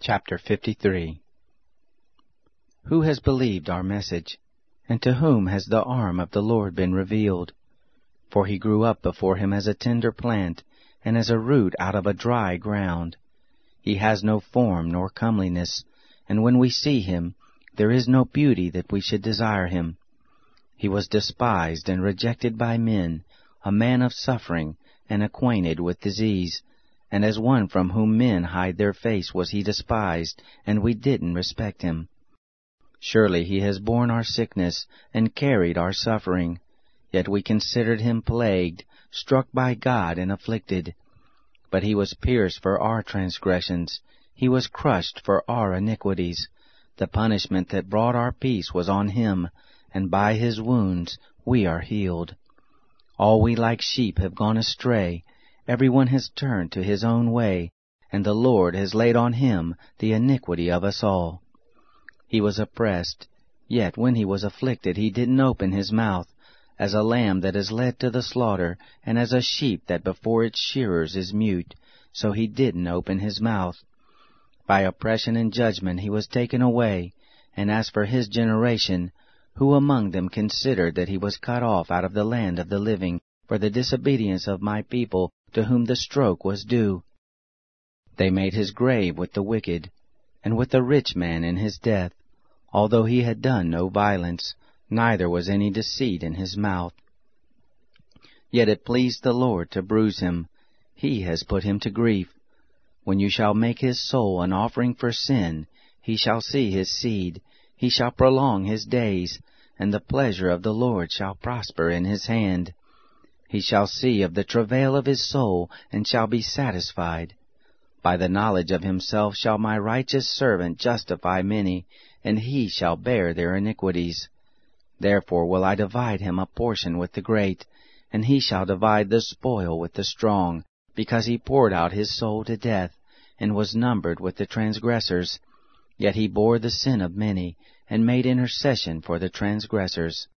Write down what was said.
Chapter 53. Who has believed our message, and to whom has the arm of the Lord been revealed? For he grew up before him as a tender plant, and as a root out of a dry ground. He has no form nor comeliness, and when we see him, there is no beauty that we should desire him. He was despised and rejected by men, a man of suffering, and acquainted with disease. And as one from whom men hide their face was he despised, and we didn't respect him. Surely he has borne our sickness, and carried our suffering. Yet we considered him plagued, struck by God, and afflicted. But he was pierced for our transgressions, he was crushed for our iniquities. The punishment that brought our peace was on him, and by his wounds we are healed. All we like sheep have gone astray, everyone has turned to his own way, and the Lord has laid on him the iniquity of us all. He was oppressed, yet when he was afflicted he didn't open his mouth. As a lamb that is led to the slaughter, and as a sheep that before its shearers is mute, so he didn't open his mouth. By oppression and judgment he was taken away. And as for his generation, who among them considered that he was cut off out of the land of the living, for the disobedience of my people, to whom the stroke was due? They made his grave with the wicked, and with the rich man in his death, although he had done no violence, neither was any deceit in his mouth. Yet it pleased the Lord to bruise him, he has put him to grief. When you shall make his soul an offering for sin, he shall see his seed, he shall prolong his days, and the pleasure of the Lord shall prosper in his hand. He shall see of the travail of his soul, and shall be satisfied. By the knowledge of himself shall my righteous servant justify many, and he shall bear their iniquities. Therefore will I divide him a portion with the great, and he shall divide the spoil with the strong, because he poured out his soul to death, and was numbered with the transgressors. Yet he bore the sin of many, and made intercession for the transgressors.